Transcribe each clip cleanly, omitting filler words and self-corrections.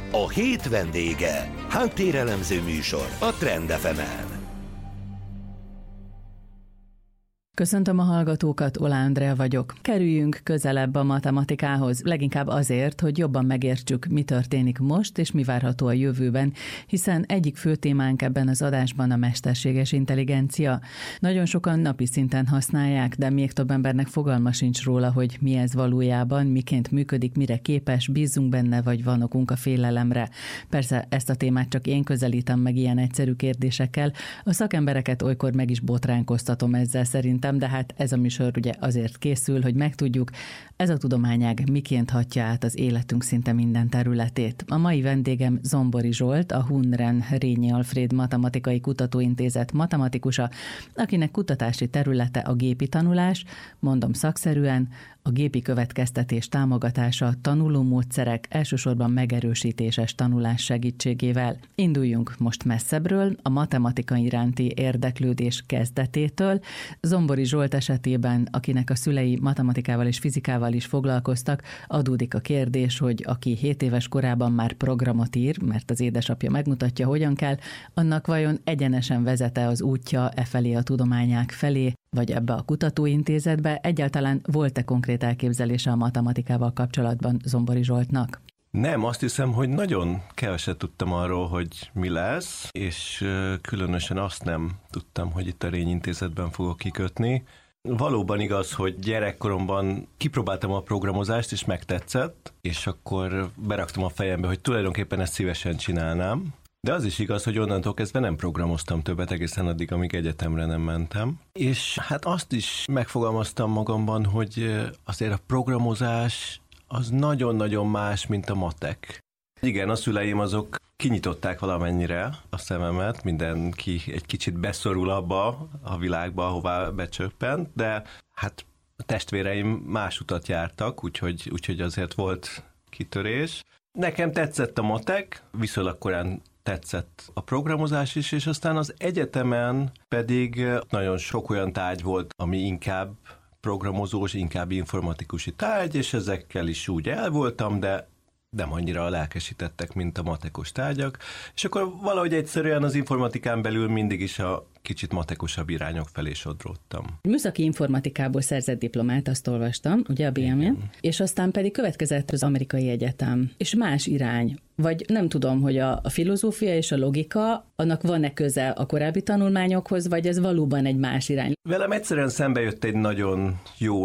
A hét vendége. Háttérelemző műsor a Trend FM-en. Köszöntöm a hallgatókat, Oláh Andrea vagyok. Kerüljünk közelebb a matematikához, leginkább azért, hogy jobban megértsük, mi történik most és mi várható a jövőben, hiszen egyik fő témánk ebben az adásban a mesterséges intelligencia. Nagyon sokan napi szinten használják, de még több embernek fogalma sincs róla, hogy mi ez valójában, miként működik, mire képes, bízunk benne, vagy van okunk a félelemre. Persze ezt a témát csak én közelítem meg ilyen egyszerű kérdésekkel, a szakembereket olykor meg is botránkoztatom ezzel szerintem, de hát ez a műsor ugye azért készül, hogy megtudjuk, ez a tudományág miként hatja át az életünk szinte minden területét. A mai vendégem Zombori Zsolt, a Hunren Rényi Alfréd Matematikai Kutatóintézet matematikusa, akinek kutatási területe a gépi tanulás, mondom szakszerűen, a gépi következtetés támogatása, tanulómódszerek, elsősorban megerősítéses tanulás segítségével. Induljunk most messzebbről, a matematika iránti érdeklődés kezdetétől. Zombori Zsolt esetében, akinek a szülei matematikával és fizikával is foglalkoztak, adódik a kérdés, hogy aki 7 éves korában már programot ír, mert az édesapja megmutatja, hogyan kell, annak vajon egyenesen vezete az útja felé a tudományák felé, vagy ebbe a kutatóintézetbe? Egyáltalán volt-e konkrét elképzelése a matematikával kapcsolatban Zombori Zsoltnak? Nem, azt hiszem, hogy nagyon keveset tudtam arról, hogy mi lesz, és különösen azt nem tudtam, hogy itt a Rényi Intézetben fogok kikötni. Valóban igaz, hogy gyerekkoromban kipróbáltam a programozást, és megtetszett, és akkor beraktam a fejembe, hogy tulajdonképpen ezt szívesen csinálnám. De az is igaz, hogy onnantól kezdve nem programoztam többet egészen addig, amíg egyetemre nem mentem. És hát azt is megfogalmaztam magamban, hogy azért a programozás az nagyon-nagyon más, mint a matek. Igen, a szüleim azok kinyitották valamennyire a szememet, mindenki egy kicsit beszorul abba a világba, ahová becsöppent, de hát a testvéreim más utat jártak, úgyhogy azért volt kitörés. Nekem tetszett a matek, viszonylag korán tetszett a programozás is, és aztán az egyetemen pedig nagyon sok olyan tárgy volt, ami inkább programozós, inkább informatikusi tárgy, és ezekkel is úgy el voltam, de nem annyira lelkesítettek, mint a matekos tárgyak, és akkor valahogy egyszerűen az informatikán belül mindig is a kicsit matekosabb irányok felé sodródtam. Műszaki informatikából szerzett diplomát, azt olvastam, ugye a BM-en, és aztán pedig következett az amerikai egyetem, és más irány. Vagy nem tudom, hogy a filozófia és a logika, annak van-e köze a korábbi tanulmányokhoz, vagy ez valóban egy más irány? Velem egyszerűen szembe jött egy nagyon jó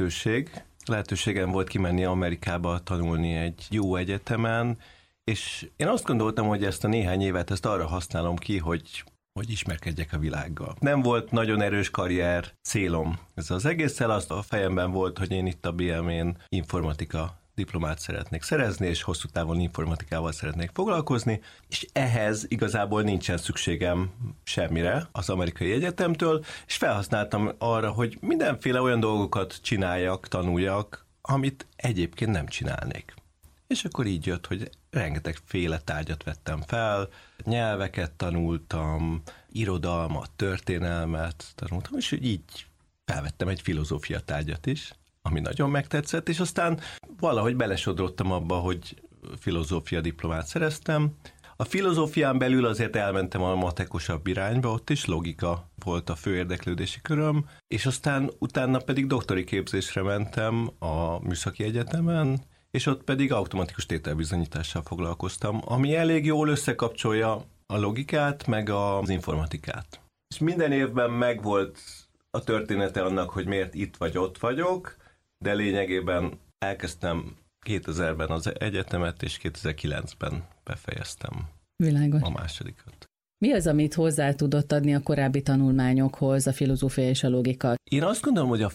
lehetőségem volt kimenni Amerikába tanulni egy jó egyetemen, és én azt gondoltam, hogy ezt a néhány évet ezt arra használom ki, hogy ismerkedjek a világgal. Nem volt nagyon erős karrier célom ez az egésszel, azt a fejemben volt, hogy én itt a BM-én informatika diplomát szeretnék szerezni, és hosszú távon informatikával szeretnék foglalkozni, és ehhez igazából nincsen szükségem semmire az amerikai egyetemtől, és felhasználtam arra, hogy mindenféle olyan dolgokat csináljak, tanuljak, amit egyébként nem csinálnék. És akkor így jött, hogy rengetegféle tárgyat vettem fel, nyelveket tanultam, irodalmat, történelmet tanultam, és így felvettem egy filozófia tárgyat is, ami nagyon megtetszett, és aztán valahogy belesodródtam abba, hogy filozófia diplomát szereztem. A filozófián belül azért elmentem a matekosabb irányba, ott is logika volt a fő érdeklődési köröm, és aztán utána pedig doktori képzésre mentem a Műszaki Egyetemen, és ott pedig automatikus tételbizonyítással foglalkoztam, ami elég jól összekapcsolja a logikát, meg az informatikát. És minden évben megvolt a története annak, hogy miért itt vagy ott vagyok, de lényegében elkezdtem 2000-ben az egyetemet, és 2009-ben befejeztem Világos. A másodikat. Mi az, amit hozzá tudott adni a korábbi tanulmányokhoz, a filozófia és a logika? Én azt gondolom, hogy a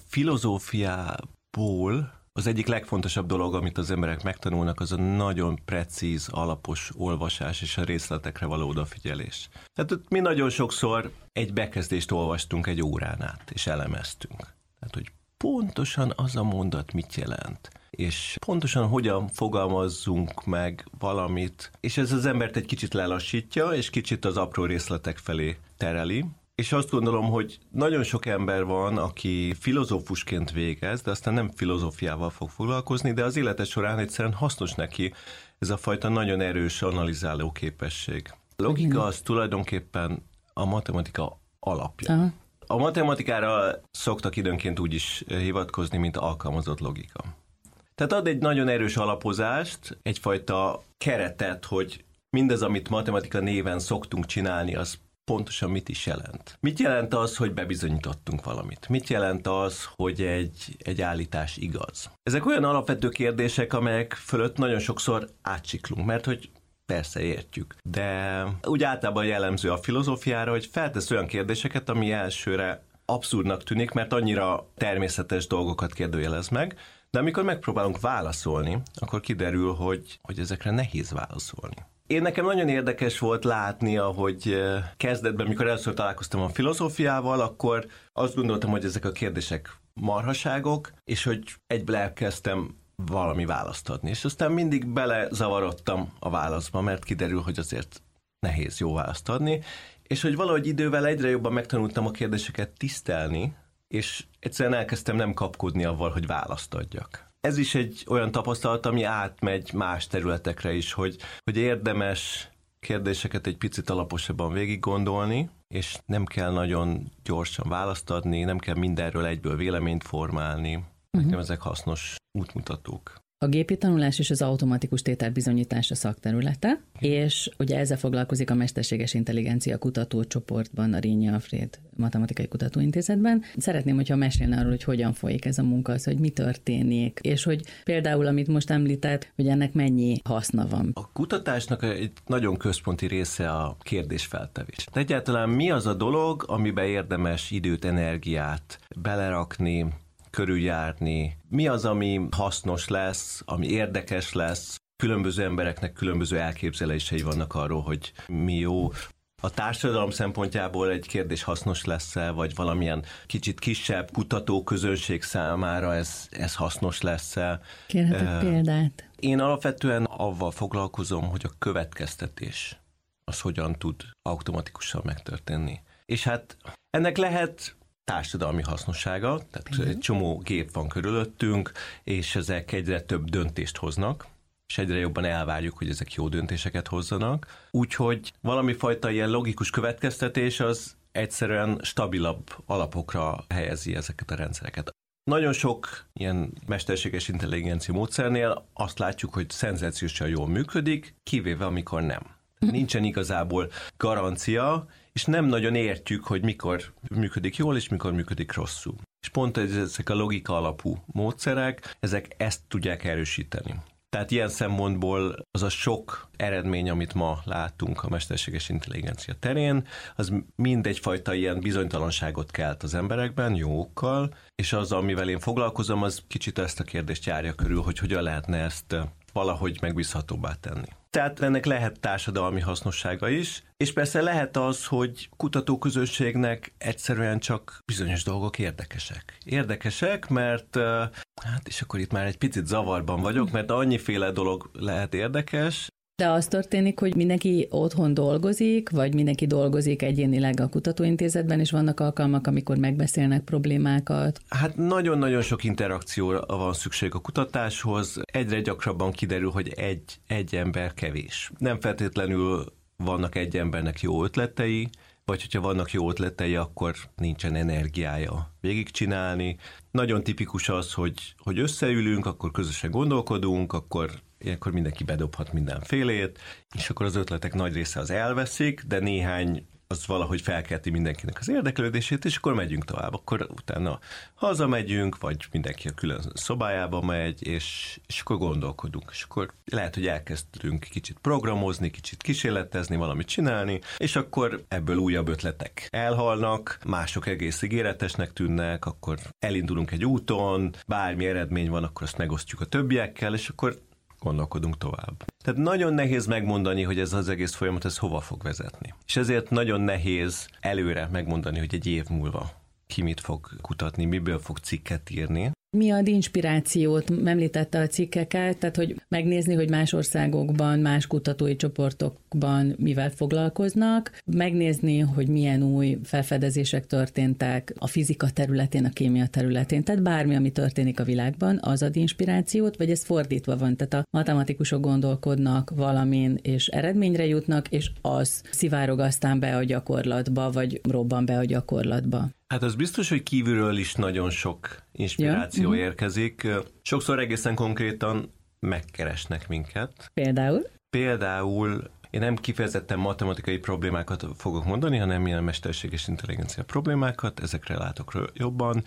filozófiából az egyik legfontosabb dolog, amit az emberek megtanulnak, az a nagyon precíz, alapos olvasás és a részletekre való odafigyelés. Tehát ott mi nagyon sokszor egy bekezdést olvastunk egy órán át, és elemeztünk. Tehát, hogy pontosan az a mondat mit jelent, és pontosan hogyan fogalmazzunk meg valamit, és ez az embert egy kicsit lelassítja, és kicsit az apró részletek felé tereli, És azt gondolom, hogy nagyon sok ember van, aki filozófusként végez, de aztán nem filozófiával fog foglalkozni, de az élete során egyszerűen hasznos neki ez a fajta nagyon erős analizáló képesség. A logika az tulajdonképpen a matematika alapja. Aha. A matematikára szoktak időnként úgy is hivatkozni, mint alkalmazott logika. Tehát ad egy nagyon erős alapozást, egyfajta keretet, hogy mindez, amit matematika néven szoktunk csinálni, az pontosan mit is jelent. Mit jelent az, hogy bebizonyítottunk valamit? Mit jelent az, hogy egy állítás igaz? Ezek olyan alapvető kérdések, amelyek fölött nagyon sokszor átsiklunk, mert hogy persze értjük. De úgy általában jellemző a filozófiára, hogy feltesz olyan kérdéseket, ami elsőre abszurdnak tűnik, mert annyira természetes dolgokat kérdőjelez meg, de amikor megpróbálunk válaszolni, akkor kiderül, hogy ezekre nehéz válaszolni. Én nekem nagyon érdekes volt látni, ahogy kezdetben, mikor először találkoztam a filozófiával, akkor azt gondoltam, hogy ezek a kérdések marhaságok, és hogy egyből elkezdtem valami választ adni. És aztán mindig belezavarodtam a válaszba, mert kiderül, hogy azért nehéz jó választ adni, és hogy valahogy idővel egyre jobban megtanultam a kérdéseket tisztelni, és egyszerűen elkezdtem nem kapkodni avval, hogy választ adjak. Ez is egy olyan tapasztalat, ami átmegy más területekre is, hogy érdemes kérdéseket egy picit alaposabban végig gondolni, és nem kell nagyon gyorsan választ adni, nem kell mindenről egyből véleményt formálni. Nekem ezek hasznos útmutatók. A gépi tanulás és az automatikus tételbizonyítás a szakterülete, és ugye ezzel foglalkozik a mesterséges intelligencia kutatócsoportban, a Rényi Alfréd Matematikai Kutatóintézetben. Szeretném, hogyha mesélne arról, hogy hogyan folyik ez a munka, az, hogy mi történik, és hogy például, amit most említett, hogy ennek mennyi haszna van. A kutatásnak egy nagyon központi része a kérdésfeltevés. De egyáltalán mi az a dolog, amiben érdemes időt, energiát belerakni, körüljárni, mi az, ami hasznos lesz, ami érdekes lesz. Különböző embereknek különböző elképzelései vannak arról, hogy mi jó. A társadalom szempontjából egy kérdés hasznos lesz-e, vagy valamilyen kicsit kisebb kutatóközönség számára ez hasznos lesz-e. Kérhetek példát? Én alapvetően avval foglalkozom, hogy a következtetés az hogyan tud automatikusan megtörténni. És hát ennek lehet társadalmi hasznossága, tehát egy csomó gép van körülöttünk, és ezek egyre több döntést hoznak, és egyre jobban elvárjuk, hogy ezek jó döntéseket hozzanak. Úgyhogy valami fajta ilyen logikus következtetés az egyszerűen stabilabb alapokra helyezi ezeket a rendszereket. Nagyon sok ilyen mesterséges intelligencia módszernél azt látjuk, hogy szenzációsan jól működik, kivéve amikor nem. Nincsen igazából garancia, és nem nagyon értjük, hogy mikor működik jól, és mikor működik rosszul. És pont ezek a logika alapú módszerek, ezek ezt tudják erősíteni. Tehát ilyen szempontból az a sok eredmény, amit ma látunk a mesterséges intelligencia terén, az mind egyfajta ilyen bizonytalanságot kelt az emberekben, jókkal, és az, amivel én foglalkozom, az kicsit ezt a kérdést járja körül, hogy hogyan lehetne ezt valahogy megbízhatóbbá tenni. Tehát ennek lehet társadalmi hasznossága is, és persze lehet az, hogy kutatóközönségnek egyszerűen csak bizonyos dolgok érdekesek. Érdekesek, mert hát és akkor itt már egy picit zavarban vagyok, mert annyiféle dolog lehet érdekes. De az történik, hogy mindenki otthon dolgozik, vagy mindenki dolgozik egyénileg a kutatóintézetben, és vannak alkalmak, amikor megbeszélnek problémákat? Hát nagyon-nagyon sok interakcióra van szükség a kutatáshoz. Egyre gyakrabban kiderül, hogy egy ember kevés. Nem feltétlenül vannak egy embernek jó ötletei, vagy hogyha vannak jó ötletei, akkor nincsen energiája végigcsinálni. Nagyon tipikus az, hogy összeülünk, akkor közösen gondolkodunk, akkor ilyenkor mindenki bedobhat mindenfélét, és akkor az ötletek nagy része az elveszik, de néhány az valahogy felkelti mindenkinek az érdeklődését, és akkor megyünk tovább. Akkor utána hazamegyünk, vagy mindenki a külön szobájába megy, és akkor gondolkodunk. És akkor lehet, hogy elkezdünk kicsit programozni, kicsit kísérletezni, valamit csinálni, és akkor ebből újabb ötletek elhalnak, mások egész ígéretesnek tűnnek, akkor elindulunk egy úton, bármi eredmény van, akkor azt megosztjuk a többiekkel, és akkor gondolkodunk tovább. Tehát nagyon nehéz megmondani, hogy ez az egész folyamat ez hova fog vezetni. És ezért nagyon nehéz előre megmondani, hogy egy év múlva ki mit fog kutatni, miből fog cikket írni. Mi ad inspirációt? Említette a cikkeket, tehát hogy megnézni, hogy más országokban, más kutatói csoportokban mivel foglalkoznak, megnézni, hogy milyen új felfedezések történtek a fizika területén, a kémia területén, tehát bármi, ami történik a világban, az ad inspirációt, vagy ez fordítva van, tehát a matematikusok gondolkodnak valamin, és eredményre jutnak, és az szivárog aztán be a gyakorlatba, vagy robban be a gyakorlatba. Hát az biztos, hogy kívülről is nagyon sok inspiráció érkezik. Sokszor egészen konkrétan megkeresnek minket. Például én nem kifejezetten matematikai problémákat fogok mondani, hanem ilyen mesterséges intelligencia problémákat, ezekre látok jobban.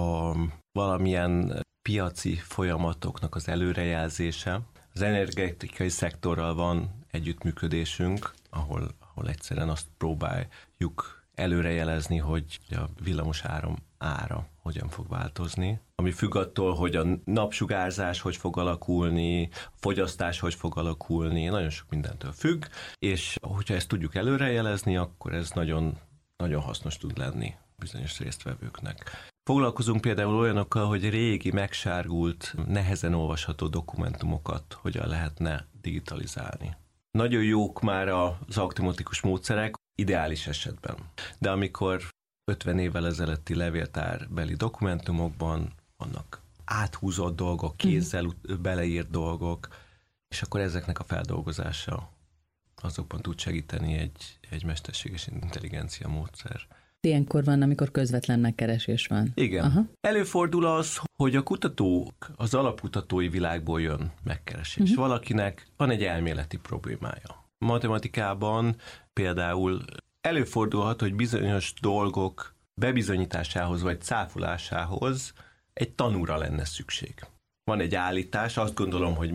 Valamilyen piaci folyamatoknak az előrejelzése. Az energetikai szektorral van együttműködésünk, ahol egyszerűen azt próbáljuk előrejelezni, hogy a villamos áram ára hogyan fog változni, ami függ attól, hogy a napsugárzás hogy fog alakulni, a fogyasztás hogy fog alakulni, nagyon sok mindentől függ, és hogyha ezt tudjuk előrejelezni, akkor ez nagyon, nagyon hasznos tud lenni bizonyos résztvevőknek. Foglalkozunk például olyanokkal, hogy régi, megsárgult, nehezen olvasható dokumentumokat hogyan lehetne digitalizálni. Nagyon jók már az automatikus módszerek, ideális esetben. De amikor 50 évvel ezelőtti levéltárbeli dokumentumokban vannak áthúzott dolgok, kézzel beleírt dolgok, és akkor ezeknek a feldolgozása azokban tud segíteni egy mesterséges intelligencia módszer. Ilyenkor van, amikor közvetlen megkeresés van. Igen. Aha. Előfordul az, hogy a kutatók az alapkutatói világból jön megkeresés. Valakinek van egy elméleti problémája. Matematikában például előfordulhat, hogy bizonyos dolgok bebizonyításához vagy cáfolásához egy tanúra lenne szükség. Van egy állítás, azt gondolom, hogy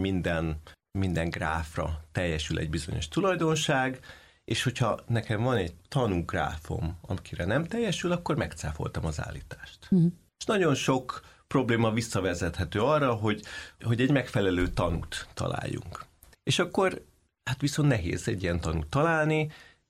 minden gráfra teljesül egy bizonyos tulajdonság, és hogyha nekem van egy tanúgráfom, amire nem teljesül, akkor megcáfoltam az állítást. És nagyon sok probléma visszavezethető arra, hogy egy megfelelő tanút találjunk. És akkor hát viszont nehéz egy ilyen tanút találni,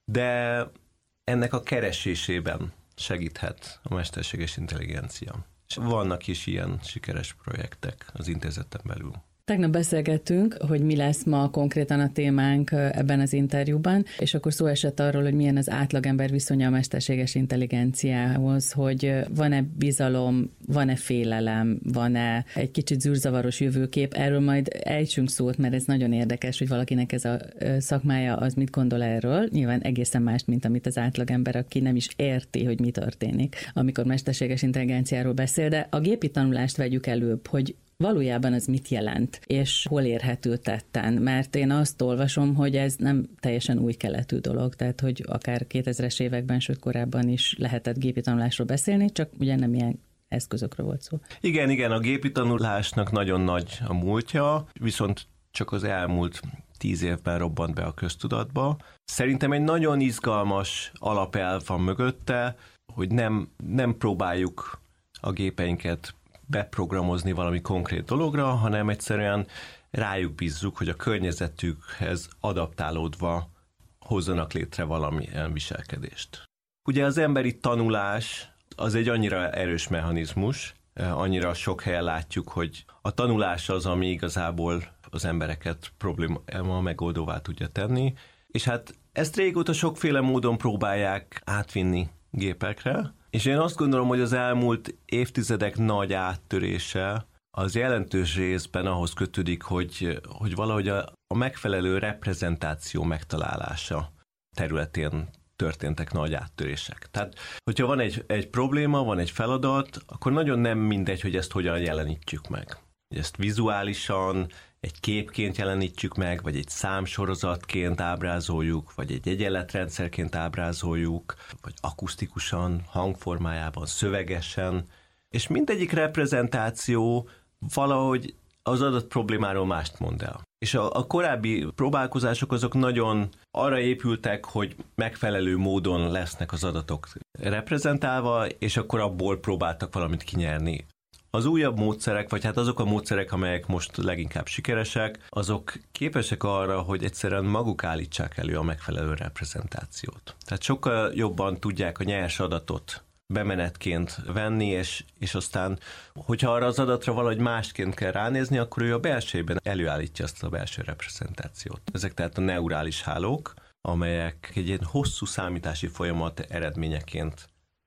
de ennek a keresésében segíthet a mesterséges intelligencia. És vannak is ilyen sikeres projektek az intézeten belül. Tegnap beszélgettünk, hogy mi lesz ma konkrétan a témánk ebben az interjúban, és akkor szó esett arról, hogy milyen az átlagember viszonya a mesterséges intelligenciához, hogy van-e bizalom, van-e félelem, van-e egy kicsit zűrzavaros jövőkép. Erről majd ejtsünk szót, mert ez nagyon érdekes, hogy valakinek ez a szakmája, az mit gondol erről. Nyilván egészen más, mint amit az átlagember, aki nem is érti, hogy mi történik, amikor mesterséges intelligenciáról beszél, de a gépi tanulást vegyük előbb, hogy valójában ez mit jelent, és hol érhető tetten? Mert én azt olvasom, hogy ez nem teljesen új keletű dolog, tehát hogy akár 2000-es években, sőt korábban is lehetett gépi tanulásról beszélni, csak ugye nem ilyen eszközökről volt szó. Igen, a gépi tanulásnak nagyon nagy a múltja, viszont csak az elmúlt 10 évben robbant be a köztudatba. Szerintem egy nagyon izgalmas alapelv van mögötte, hogy nem próbáljuk a gépeinket beprogramozni valami konkrét dologra, hanem egyszerűen rájuk bízzuk, hogy a környezetükhez adaptálódva hozzanak létre valamilyen viselkedést. Ugye az emberi tanulás az egy annyira erős mechanizmus, annyira sok helyen látjuk, hogy a tanulás az, ami igazából az embereket probléma megoldóvá tudja tenni, és hát ezt régóta sokféle módon próbálják átvinni gépekre, és én azt gondolom, hogy az elmúlt évtizedek nagy áttörése az jelentős részben ahhoz kötődik, hogy valahogy a megfelelő reprezentáció megtalálása területén történtek nagy áttörések. Tehát, hogyha van egy probléma, van egy feladat, akkor nagyon nem mindegy, hogy ezt hogyan jelenítjük meg. Hogy ezt vizuálisan, egy képként jelenítjük meg, vagy egy számsorozatként ábrázoljuk, vagy egy egyenletrendszerként ábrázoljuk, vagy akusztikusan, hangformájában, szövegesen, és mindegyik reprezentáció valahogy az adott problémáról mást mond el. És a korábbi próbálkozások azok nagyon arra épültek, hogy megfelelő módon lesznek az adatok reprezentálva, és akkor abból próbáltak valamit kinyerni. Az újabb módszerek, vagy hát azok a módszerek, amelyek most leginkább sikeresek, azok képesek arra, hogy egyszerűen maguk állítsák elő a megfelelő reprezentációt. Tehát sokkal jobban tudják a nyers adatot bemenetként venni, és aztán, hogyha arra az adatra valahogy másként kell ránézni, akkor ő a belsejében előállítja azt a belső reprezentációt. Ezek tehát a neurális hálók, amelyek egy ilyen hosszú számítási folyamat eredményeként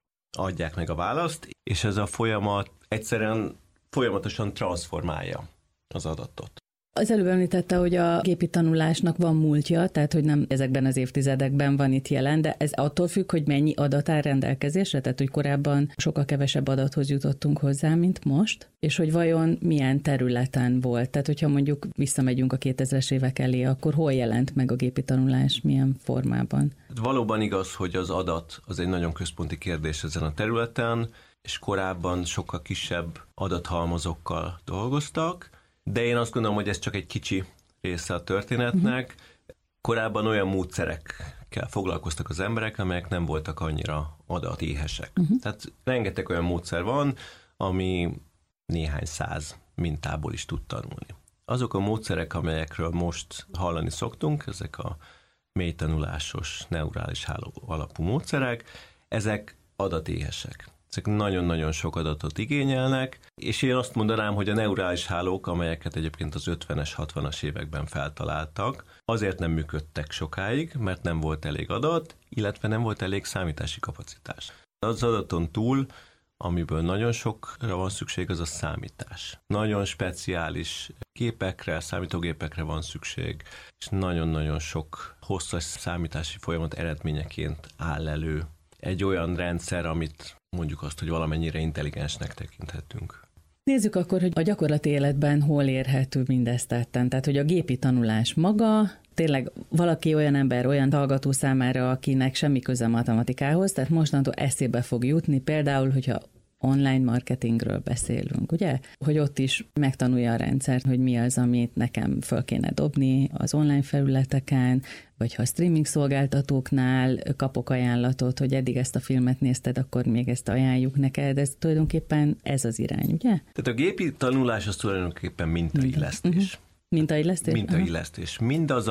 adják meg a választ, és ez a folyamat egyszerűen folyamatosan transformálja az adatot. Az előbb említette, hogy a gépi tanulásnak van múltja, tehát hogy nem ezekben az évtizedekben van itt jelen, de ez attól függ, hogy mennyi adat áll rendelkezésre, tehát hogy korábban sokkal kevesebb adathoz jutottunk hozzá, mint most, és hogy vajon milyen területen volt. Tehát hogyha mondjuk visszamegyünk a 2000-es évek elé, akkor hol jelent meg a gépi tanulás, milyen formában? Valóban igaz, hogy az adat az egy nagyon központi kérdés ezen a területen, és korábban sokkal kisebb adathalmazokkal dolgoztak, de én azt gondolom, hogy ez csak egy kicsi része a történetnek. Korábban olyan módszerekkel foglalkoztak az emberek, amelyek nem voltak annyira adatéhesek. Tehát rengeteg olyan módszer van, ami néhány száz mintából is tud tanulni. Azok a módszerek, amelyekről most hallani szoktunk, ezek a mélytanulásos, neurális háló alapú módszerek, ezek adatéhesek. Ezek nagyon-nagyon sok adatot igényelnek, és én azt mondanám, hogy a neurális hálók, amelyeket egyébként az 50-es, 60-as években feltaláltak, azért nem működtek sokáig, mert nem volt elég adat, illetve nem volt elég számítási kapacitás. Az adaton túl, amiből nagyon sokra van szükség, az a számítás. Nagyon speciális gépekre, számítógépekre van szükség, és nagyon-nagyon sok hosszas számítási folyamat eredményeként áll elő egy olyan rendszer, amit mondjuk azt, hogy valamennyire intelligensnek tekinthetünk. Nézzük akkor, hogy a gyakorlati életben hol érhető mindezt tetten. Tehát, hogy a gépi tanulás maga, tényleg valaki olyan ember, olyan hallgató számára, akinek semmi köze matematikához, tehát mostantól eszébe fog jutni, például, hogyha online marketingről beszélünk, ugye? Hogy ott is megtanulja a rendszert, hogy mi az, amit nekem föl kéne dobni az online felületeken, vagy ha a streaming szolgáltatóknál kapok ajánlatot, hogy eddig ezt a filmet nézted, akkor még ezt ajánljuk neked. Ez tulajdonképpen ez az irány, ugye? Tehát a gépi tanulás az tulajdonképpen mintaillesztés. Mintaillesztés? Mintaillesztés. Mindaz,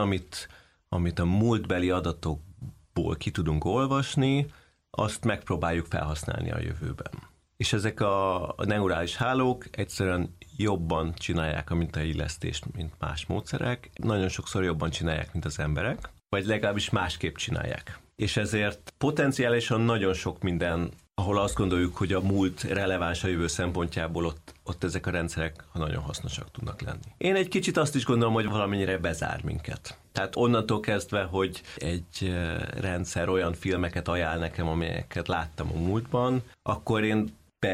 amit a múltbeli adatokból ki tudunk olvasni, azt megpróbáljuk felhasználni a jövőben. És ezek a neurális hálók egyszerűen jobban csinálják a mintaillesztést, mint más módszerek. Nagyon sokszor jobban csinálják, mint az emberek, vagy legalábbis másképp csinálják. És ezért potenciálisan nagyon sok minden, ahol azt gondoljuk, hogy a múlt releváns a jövő szempontjából, ott ezek a rendszerek nagyon hasznosak tudnak lenni. Én egy kicsit azt is gondolom, hogy valamennyire bezár minket. Tehát onnantól kezdve, hogy egy rendszer olyan filmeket ajánl nekem, amelyeket láttam a múltban, akkor én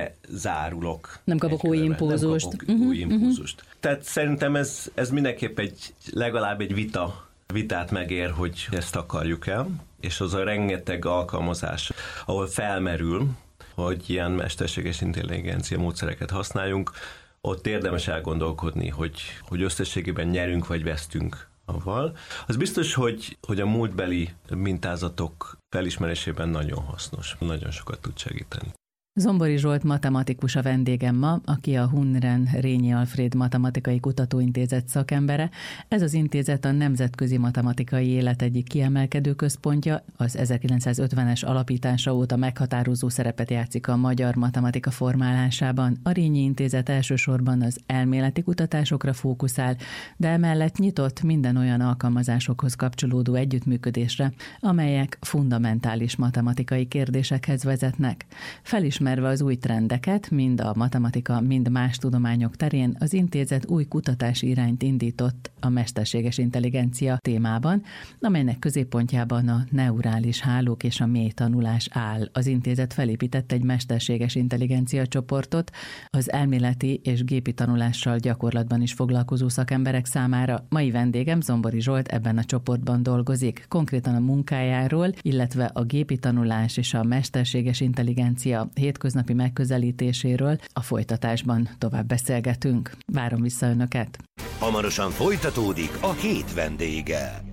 bezárulok. Nem kapok új impulzust. Új impulzust. Tehát szerintem ez mindenképp legalább egy vitát megér, hogy ezt akarjuk el, és az a rengeteg alkalmazás, ahol felmerül, hogy ilyen mesterséges intelligencia módszereket használjunk, ott érdemes elgondolkodni, hogy összességében nyerünk vagy vesztünk avval. Az biztos, hogy a múltbeli mintázatok felismerésében nagyon hasznos, nagyon sokat tud segíteni. Zombori Zsolt matematikus a vendégem ma, aki a Hunren Rényi Alfréd Matematikai Kutatóintézet szakembere. Ez az intézet a nemzetközi matematikai élet egyik kiemelkedő központja, az 1950-es alapítása óta meghatározó szerepet játszik a magyar matematika formálásában. A Rényi Intézet elsősorban az elméleti kutatásokra fókuszál, de emellett nyitott minden olyan alkalmazásokhoz kapcsolódó együttműködésre, amelyek fundamentális matematikai kérdésekhez vezetnek. Felismerve az új trendeket, mind a matematika, mind más tudományok terén, az intézet új kutatási irányt indított a mesterséges intelligencia témában, amelynek középpontjában a neurális hálók és a mély tanulás áll. Az intézet felépített egy mesterséges intelligencia csoportot az elméleti és gépi tanulással gyakorlatban is foglalkozó szakemberek számára. Mai vendégem Zombori Zsolt ebben a csoportban dolgozik, konkrétan a munkájáról, illetve a gépi tanulás és a mesterséges intelligencia hétköznapi megközelítéséről a folytatásban tovább beszélgetünk. Várom vissza önöket! Hamarosan folytatódik a Hét vendége.